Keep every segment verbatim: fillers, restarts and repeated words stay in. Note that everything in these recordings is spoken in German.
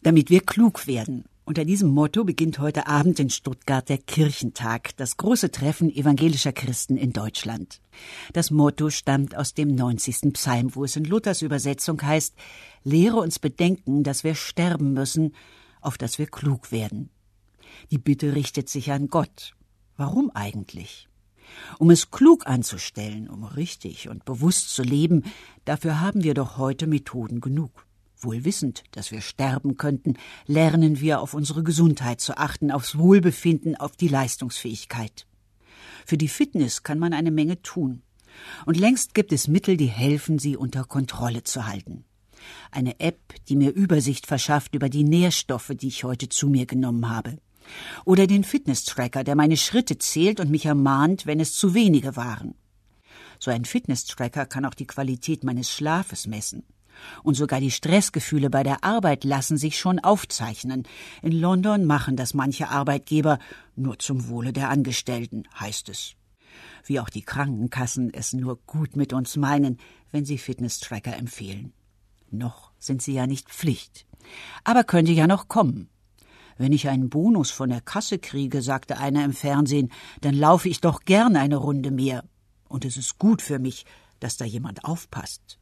damit wir klug werden. Unter diesem Motto beginnt heute Abend in Stuttgart der Kirchentag, das große Treffen evangelischer Christen in Deutschland. Das Motto stammt aus dem neunzigsten Psalm, wo es in Luthers Übersetzung heißt: Lehre uns bedenken, dass wir sterben müssen, auf dass wir klug werden. Die Bitte richtet sich an Gott. Warum eigentlich? Um es klug anzustellen, um richtig und bewusst zu leben, dafür haben wir doch heute Methoden genug. Wohl wissend, dass wir sterben könnten, lernen wir, auf unsere Gesundheit zu achten, aufs Wohlbefinden, auf die Leistungsfähigkeit. Für die Fitness kann man eine Menge tun. Und längst gibt es Mittel, die helfen, sie unter Kontrolle zu halten. Eine App, die mir Übersicht verschafft über die Nährstoffe, die ich heute zu mir genommen habe. Oder den Fitness-Tracker, der meine Schritte zählt und mich ermahnt, wenn es zu wenige waren. So ein Fitness-Tracker kann auch die Qualität meines Schlafes messen. Und sogar die Stressgefühle bei der Arbeit lassen sich schon aufzeichnen. In London machen das manche Arbeitgeber nur zum Wohle der Angestellten, heißt es. Wie auch die Krankenkassen es nur gut mit uns meinen, wenn sie Fitness-Tracker empfehlen. Noch sind sie ja nicht Pflicht. Aber könnte ja noch kommen. Wenn ich einen Bonus von der Kasse kriege, sagte einer im Fernsehen, dann laufe ich doch gern eine Runde mehr. Und es ist gut für mich, dass da jemand aufpasst.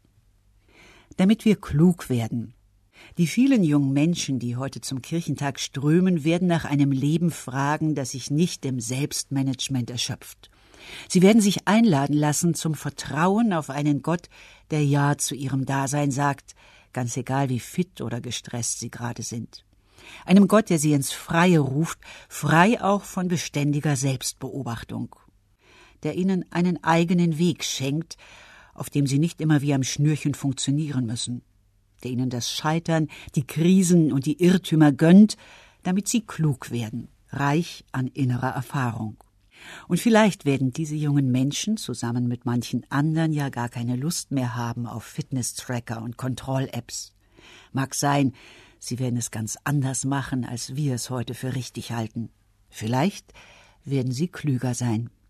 Damit wir klug werden. Die vielen jungen Menschen, die heute zum Kirchentag strömen, werden nach einem Leben fragen, das sich nicht im Selbstmanagement erschöpft. Sie werden sich einladen lassen zum Vertrauen auf einen Gott, der Ja zu ihrem Dasein sagt, ganz egal wie fit oder gestresst sie gerade sind. Einem Gott, der sie ins Freie ruft, frei auch von beständiger Selbstbeobachtung. Der ihnen einen eigenen Weg schenkt, auf dem sie nicht immer wie am Schnürchen funktionieren müssen, der ihnen das Scheitern, die Krisen und die Irrtümer gönnt, damit sie klug werden, reich an innerer Erfahrung. Und vielleicht werden diese jungen Menschen zusammen mit manchen anderen ja gar keine Lust mehr haben auf Fitness-Tracker und Kontroll-Apps. Mag sein, sie werden es ganz anders machen, als wir es heute für richtig halten. Vielleicht werden sie klüger sein.